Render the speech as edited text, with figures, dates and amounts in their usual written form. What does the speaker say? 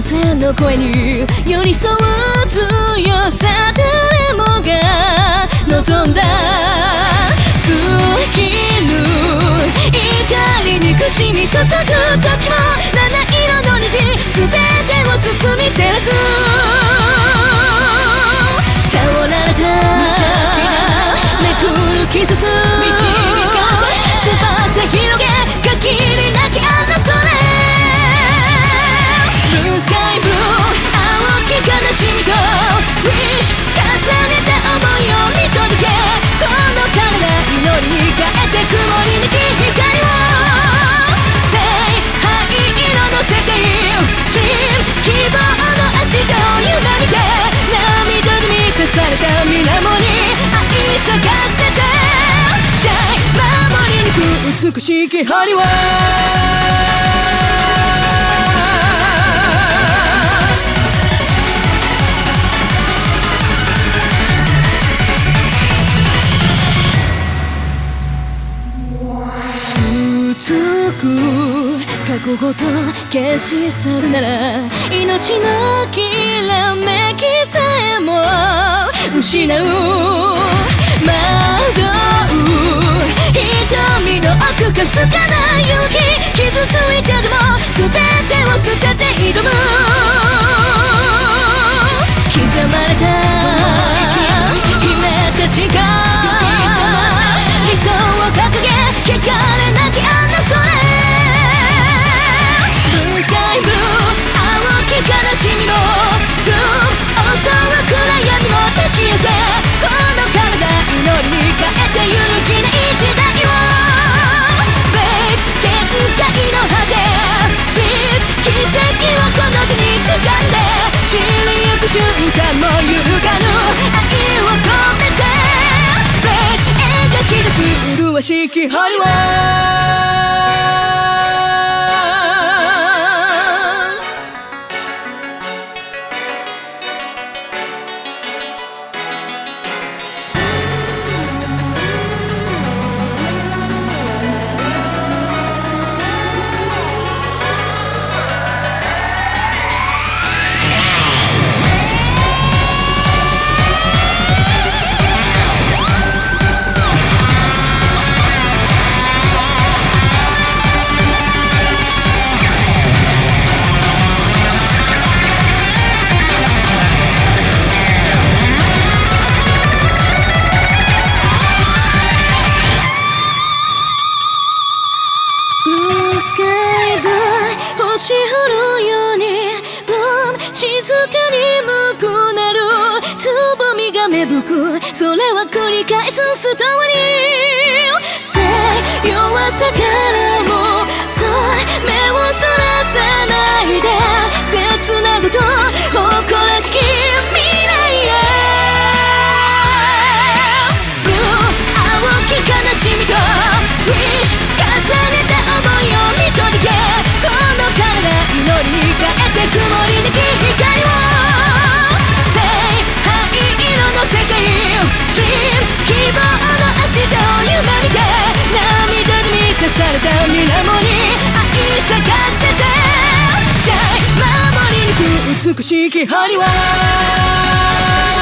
風の声に寄り添う強さ、誰もが望んだ尽きぬ怒り憎しみ注ぐ時も、七色の虹全てを包み照らす。倒られためくる季節、翼広げ限りなきあの空。ブルースカイブルー、青き悲しみと Wish 重ねた想いを見届け、この体祈りに変えて曇りなき光を。灰色の世界 Dream 希望の明日を夢見て、涙で満たされた水面に愛咲かせて Shine 守り抜く美しき針は。過去ごと消し去るなら、命のきらめきさえも失う。惑う瞳の奥かすかな勇気、傷ついてでも全てを捨てて挑む。刻まれた秘めた誓い、理想を掲げ汚れなきあの空。悲しみもブルー、襲う暗闇も抱き寄せ、この体祈りに変えて揺るぎない時代を。Babe 限界の果て Seize 奇跡をこの手に掴んで、散りゆく瞬間も揺るがぬ愛を込めて Babe 描き出す麗しき針は。星降るように Bloom 静かに無くなるつぼみが芽吹く、それは繰り返すストーリー。Stay 弱さからもそう目をそらさないで、切なこと誇らしき未来へ。 Blue 青き悲しみと Wish 重ねた想いを見届け、この体祈りに変えて曇りなき光を。灰色の世界 Dream 希望の明日を夢見て、涙で満たされた水面に愛咲かせて Shine 守り抜く美しき針は。